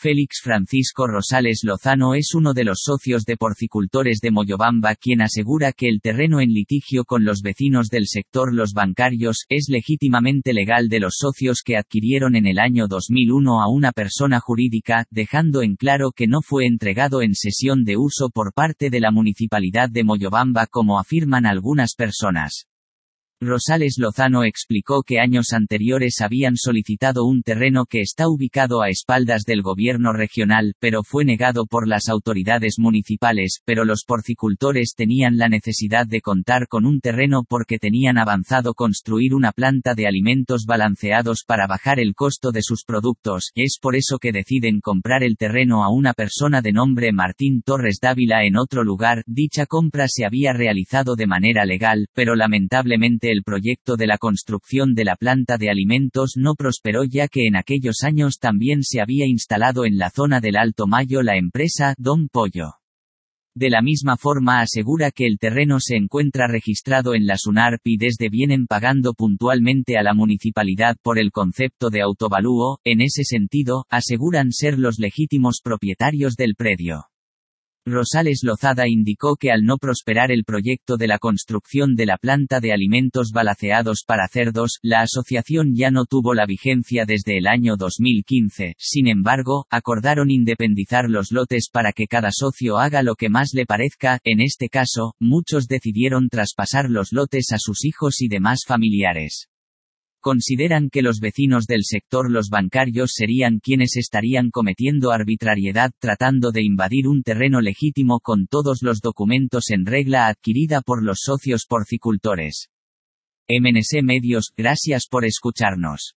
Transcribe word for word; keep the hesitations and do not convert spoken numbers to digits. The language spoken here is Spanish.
Félix Francisco Rosales Lozano es uno de los socios de Porcicultores de Moyobamba, quien asegura que el terreno en litigio con los vecinos del sector Los Bancarios es legítimamente legal de los socios que adquirieron en el año dos mil uno a una persona jurídica, dejando en claro que no fue entregado en cesión de uso por parte de la Municipalidad de Moyobamba como afirman algunas personas. Rosales Lozano explicó que años anteriores habían solicitado un terreno que está ubicado a espaldas del gobierno regional, pero fue negado por las autoridades municipales, pero los porcicultores tenían la necesidad de contar con un terreno porque tenían avanzado construir una planta de alimentos balanceados para bajar el costo de sus productos, es por eso que deciden comprar el terreno a una persona de nombre Martín Torres Dávila en otro lugar. Dicha compra se había realizado de manera legal, pero lamentablemente el proyecto de la construcción de la planta de alimentos no prosperó ya que en aquellos años también se había instalado en la zona del Alto Mayo la empresa Don Pollo. De la misma forma asegura que el terreno se encuentra registrado en la SUNARP y desde vienen pagando puntualmente a la municipalidad por el concepto de autovalúo. En ese sentido, aseguran ser los legítimos propietarios del predio. Rosales Lozada indicó que al no prosperar el proyecto de la construcción de la planta de alimentos balanceados para cerdos, la asociación ya no tuvo la vigencia desde el año dos mil quince, sin embargo, acordaron independizar los lotes para que cada socio haga lo que más le parezca. En este caso, muchos decidieron traspasar los lotes a sus hijos y demás familiares. Consideran que los vecinos del sector Los Bancarios serían quienes estarían cometiendo arbitrariedad tratando de invadir un terreno legítimo con todos los documentos en regla adquirida por los socios porcicultores. M N C Medios, gracias por escucharnos.